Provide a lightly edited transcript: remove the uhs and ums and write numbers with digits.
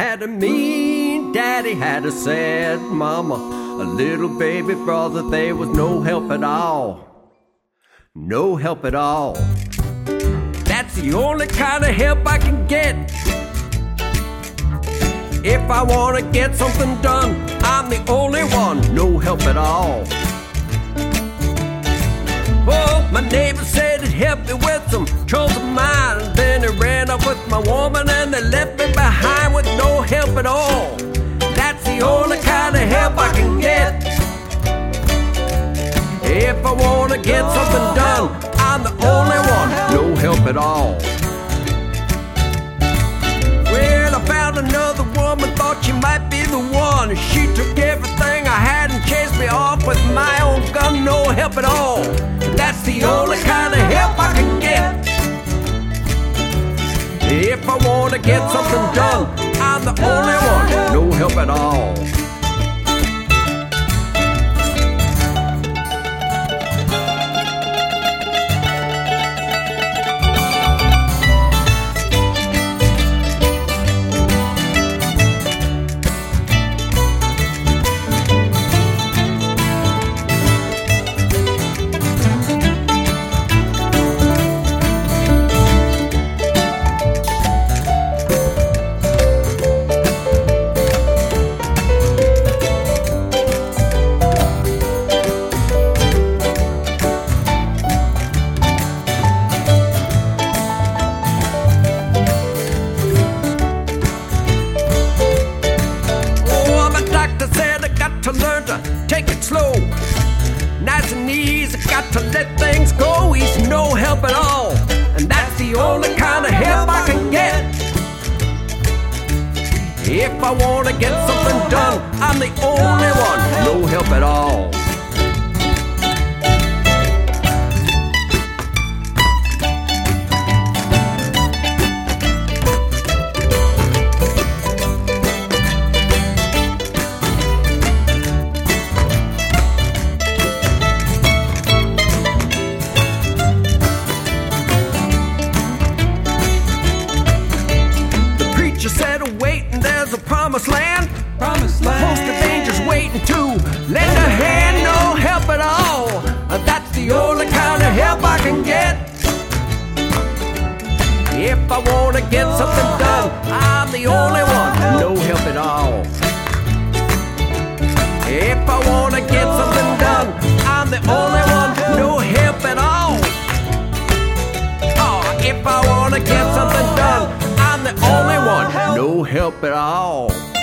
Had a mean daddy, had a sad mama, a little baby brother, there was no help at all. No help at all. That's the only kind of help I can get. If I want to get something done, I'm the only one, no help at all. Oh, my neighbor said he'd help me with some troubles of mine. Then he ran off with my woman and they left me behind with no help at all. That's the only kind of help I can get. If I want to get something done, I'm the only one, no help at all. Well, I found another woman, thought she might be the one. She took everything I had and chased me off with my own gun, no help at all. That's the only kind of help I can get. If I want to get something done, I'm the only one, no help at all. Take it slow, nice and easy, got to let things go. He's no help at all, and that's the only kind of help I can get. If I want to get something done, I'm the only one, no help at all. She said, wait, and there's a promised land. Promised land. A host of angels waiting to lend a hand, no help at all. That's the only kind of help I can get. If I want to get something done, I'm the only one, no help at all. If I want to get something done, I'm the only one, no help at all. Oh, if I want to get something done, I'm the only one, no help at all.